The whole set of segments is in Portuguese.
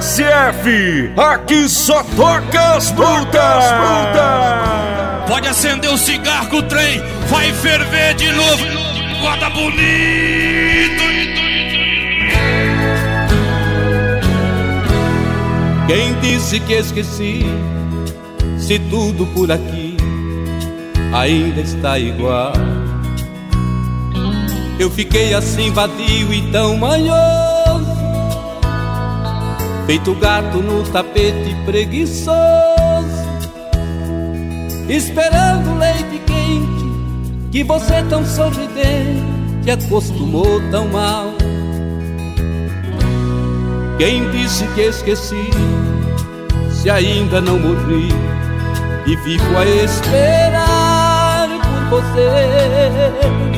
SF, aqui só toca as brutas. Pode acender o cigarro que o trem vai ferver de novo. Guarda bonito. Quem disse que esqueci, se tudo por aqui ainda está igual? Eu fiquei assim vadio e tão manhoso, feito gato no tapete preguiçoso, esperando o leite quente que você tão sorridente acostumou tão mal. Quem disse que esqueci, se ainda não morri e fico a esperar por você?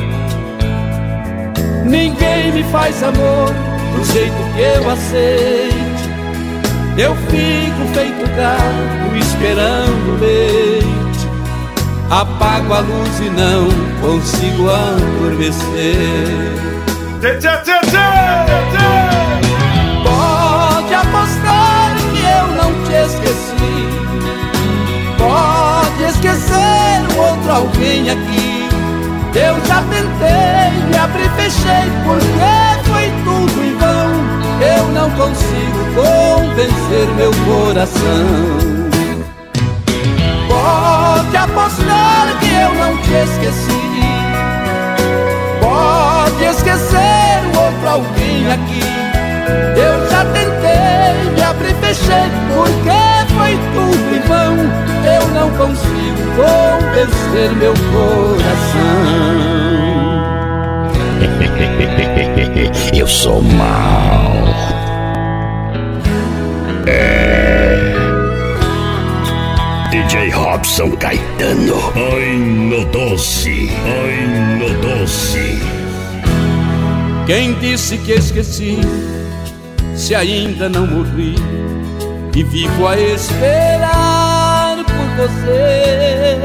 Ninguém me faz amor do jeito que eu aceite. Eu fico feito gato esperando leite. Apago a luz e não consigo adormecer. Pode apostar que eu não te esqueci. Pode esquecer o outro alguém aqui. Eu já tentei, me abri e fechei, porque foi tudo em vão. Eu não consigo convencer meu coração. Pode apostar que eu não te esqueci. Pode esquecer o outro alguém aqui. Eu já tentei, me abri e fechei, porque foi tudo em vão. Eu não consigo convencer meu coração. Eu sou mau. DJ Robson Caetano. Ai no doce, ai no doce. Quem disse que esqueci, se ainda não morri e vivo a esperar por você?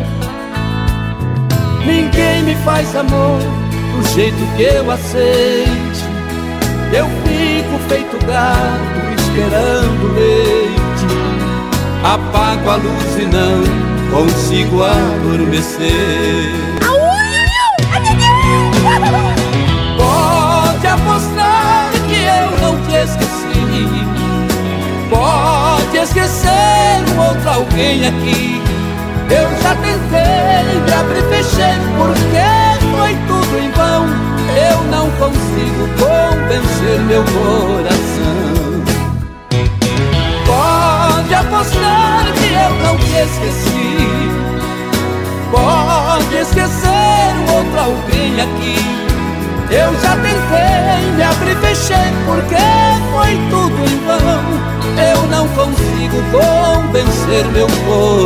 Ninguém me faz amor do jeito que eu aceite. Eu fico feito gato esperando leite. Apago a luz e não consigo adormecer. Pode apostar que eu não te esqueci. Pode esquecer um outro alguém aqui. Eu já tentei, me abri e fechei, porque foi tudo em vão. Eu não consigo convencer meu coração. Pode apostar que eu não te esqueci. Pode esquecer um outro alguém aqui. Eu já tentei, me abri e fechei, porque foi tudo em vão. Eu não consigo convencer meu coração.